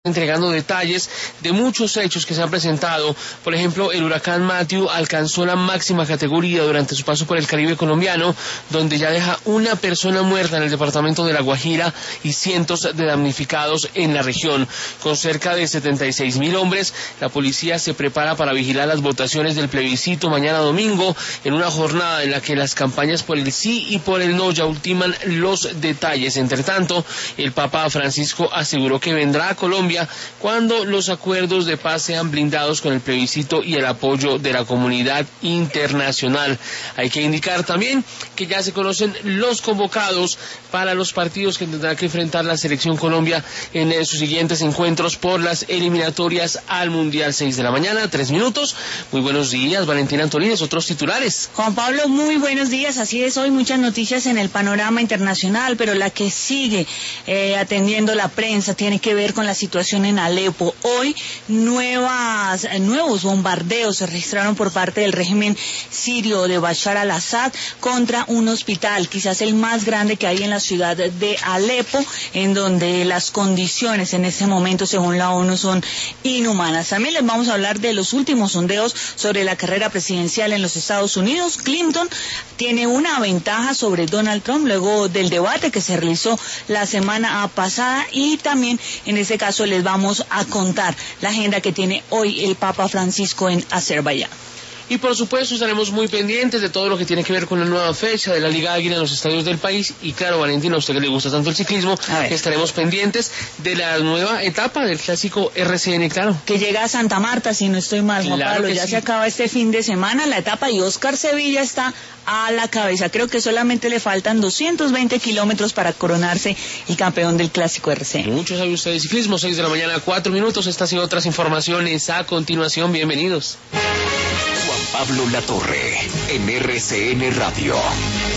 entregando detalles de muchos hechos que se han presentado. Por ejemplo, el huracán Matthew alcanzó la máxima categoría durante su paso por el Caribe colombiano, donde ya deja una persona muerta en el departamento de La Guajira y cientos de damnificados en la región. Con cerca de 76.000 hombres, la policía se prepara para vigilar las votaciones del plebiscito mañana domingo, en una jornada en la que las campañas por el sí y por el no ya ultiman los detalles. Entre tanto, el Papa Francisco aseguró que vendrá a Colombia cuando los acuerdos de paz sean blindados con el plebiscito y el apoyo de la comunidad internacional. Hay que indicar también que ya se conocen los convocados para los partidos que tendrá que enfrentar la Selección Colombia en sus siguientes encuentros por las eliminatorias al Mundial. 6 de la mañana, 3 minutos. Muy buenos días, Valentina Antolínez, otros titulares. Juan Pablo, muy buenos días. Así es, hoy muchas noticias en el panorama internacional, pero la que sigue atendiendo la prensa tiene que ver con la situación en Alepo. Hoy nuevos bombardeos se registraron por parte del régimen sirio de Bashar al-Assad contra un hospital, quizás el más grande que hay en la ciudad de Alepo, en donde las condiciones en este momento, según la ONU, son inhumanas. También les vamos a hablar de los últimos sondeos sobre la carrera presidencial en los Estados Unidos. Clinton tiene una ventaja sobre Donald Trump luego del debate que se realizó la semana pasada, y también en este caso les vamos a contar la agenda que tiene hoy el Papa Francisco en Azerbaiyán. Y por supuesto estaremos muy pendientes de todo lo que tiene que ver con la nueva fecha de la Liga Águila en los estadios del país. Y claro, Valentina, a usted que le gusta tanto el ciclismo, estaremos pendientes de la nueva etapa del clásico RCN, claro. Que llega a Santa Marta, si no estoy mal, Juan Pablo. Ya se acaba este fin de semana la etapa y Oscar Sevilla está a la cabeza. Creo que solamente le faltan 220 kilómetros para coronarse el campeón del clásico RCN. Mucho sabe usted de ciclismo. 6 de la mañana, 4 minutos. Estas y otras informaciones a continuación. Bienvenidos. Pablo Latorre, en RCN Radio.